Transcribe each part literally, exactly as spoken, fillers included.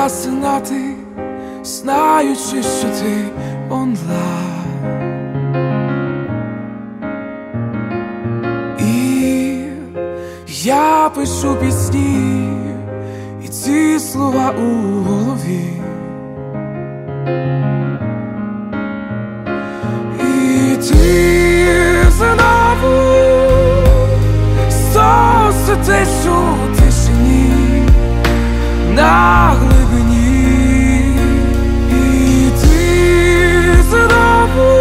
засинати, знаючи, що ти онлайн. І я пишу пісні, і ці слова у голові. І ти знову сонце тишу у тишині на глибині. І ти знову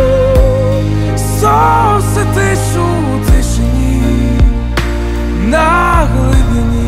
сонце тишу у тишині на глибині.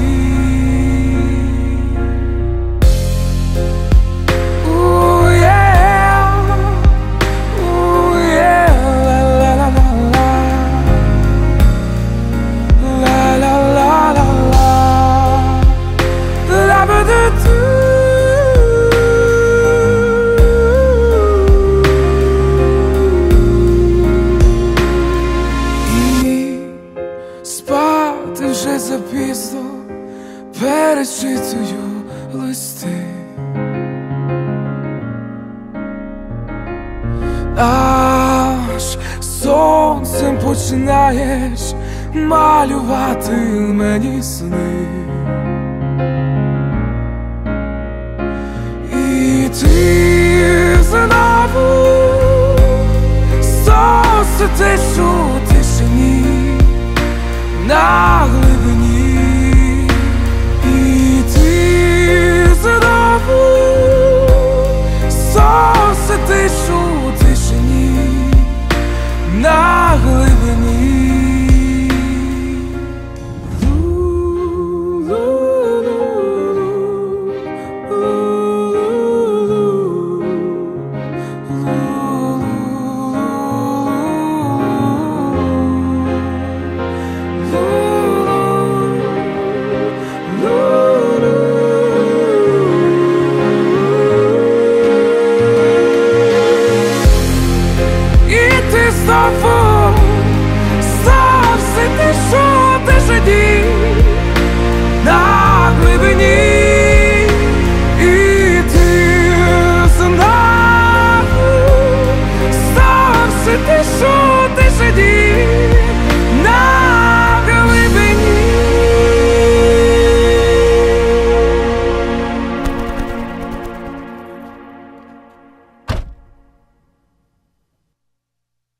Спати вже запізно, перечитую листи. Аж сонцем починаєш малювати мені сни. І ти